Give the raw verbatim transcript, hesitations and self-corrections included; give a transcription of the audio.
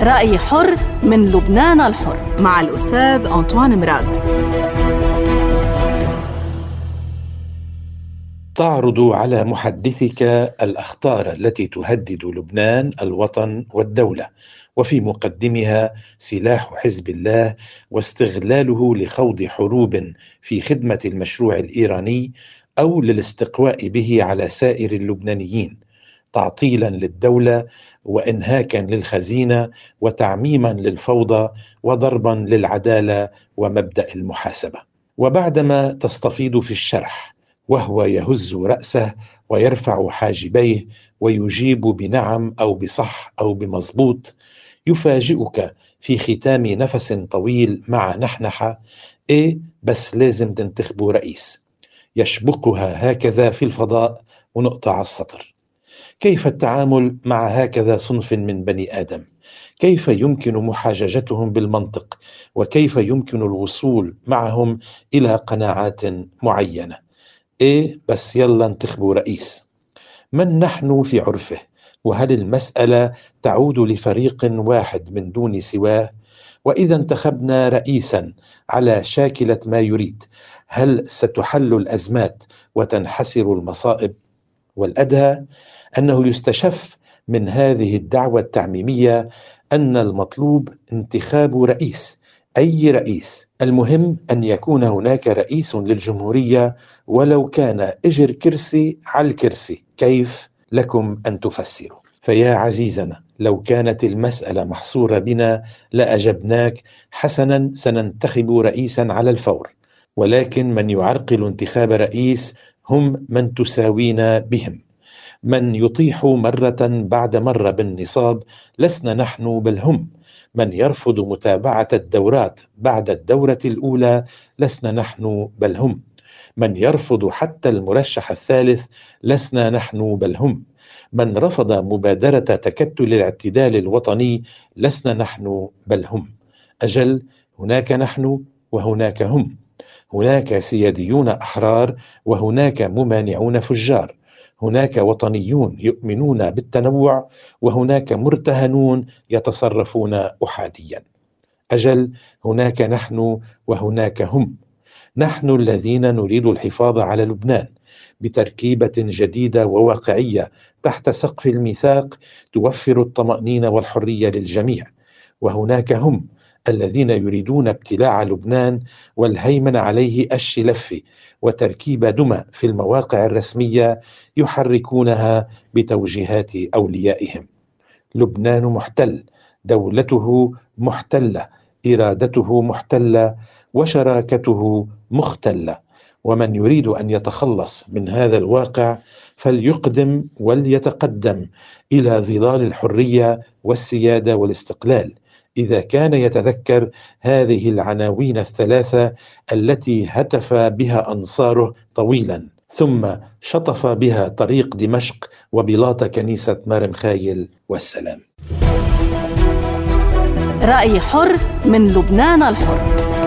رأي حر من لبنان الحر مع الأستاذ أنطوان مراد. تعرض على محدثك الأخطار التي تهدد لبنان الوطن والدولة، وفي مقدمها سلاح حزب الله واستغلاله لخوض حروب في خدمة المشروع الإيراني أو للاستقواء به على سائر اللبنانيين، تعطيلا للدولة وإنهاكا للخزينة وتعميما للفوضى وضربا للعدالة ومبدأ المحاسبة. وبعدما تستفيض في الشرح وهو يهز رأسه ويرفع حاجبيه ويجيب بنعم أو بصح أو بمظبوط، يفاجئك في ختام نفس طويل مع نحنحة: إيه بس لازم تنتخبوا رئيس. يشبقها هكذا في الفضاء ونقطع على السطر. كيف التعامل مع هكذا صنف من بني آدم؟ كيف يمكن محاججتهم بالمنطق؟ وكيف يمكن الوصول معهم إلى قناعات معينة؟ إيه بس يلا انتخبوا رئيس. من نحن في عرفه؟ وهل المسألة تعود لفريق واحد من دون سواه؟ وإذا انتخبنا رئيسا على شاكلة ما يريد، هل ستحل الأزمات وتنحسر المصائب؟ والأدهى أنه يستشف من هذه الدعوة التعميمية أن المطلوب انتخاب رئيس، أي رئيس، المهم أن يكون هناك رئيس للجمهورية ولو كان إجر كرسي على الكرسي. كيف لكم أن تفسروا؟ فيا عزيزنا، لو كانت المسألة محصورة بنا لأجبناك: حسنا، سننتخب رئيسا على الفور. ولكن من يعرقل انتخاب رئيس هم من تساوينا بهم، من يطيح مرة بعد مرة بالنصاب لسنا نحن بل هم، من يرفض متابعة الدورات بعد الدورة الأولى لسنا نحن بل هم، من يرفض حتى المرشح الثالث لسنا نحن بل هم، من رفض مبادرة تكتل الاعتدال الوطني لسنا نحن بل هم. أجل، هناك نحن وهناك هم، هناك سياديون أحرار وهناك ممانعون فجار، هناك وطنيون يؤمنون بالتنوع وهناك مرتهنون يتصرفون أحاديا. أجل، هناك نحن وهناك هم. نحن الذين نريد الحفاظ على لبنان بتركيبة جديدة وواقعية تحت سقف الميثاق توفر الطمأنينة والحرية للجميع، وهناك هم الذين يريدون ابتلاع لبنان والهيمن عليه الشلفي وتركيب دمى في المواقع الرسمية يحركونها بتوجيهات أوليائهم. لبنان محتل، دولته محتلة، إرادته محتلة، وشراكته مختلة. ومن يريد أن يتخلص من هذا الواقع فليقدم وليتقدم إلى ظلال الحرية والسيادة والاستقلال، إذا كان يتذكر هذه العناوين الثلاثة التي هتف بها أنصاره طويلا، ثم شطف بها طريق دمشق وبلاط كنيسة مارمخايل والسلام. رأي حر من لبنان الحر.